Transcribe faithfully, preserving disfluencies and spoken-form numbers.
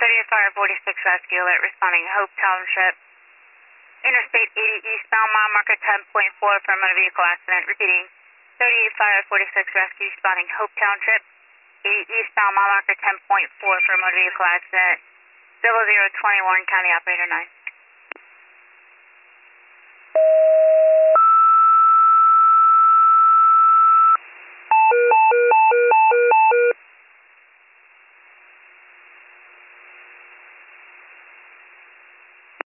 thirty-eight Fire forty-six Rescue Alert responding Hope Township. Interstate eighty eastbound, mile marker ten point four for a motor vehicle accident. Repeating, thirty-eight Fire forty-six Rescue responding Hope Township. eighty eastbound, mile marker ten point four for a motor vehicle accident. zero zero two one, County Operator nine.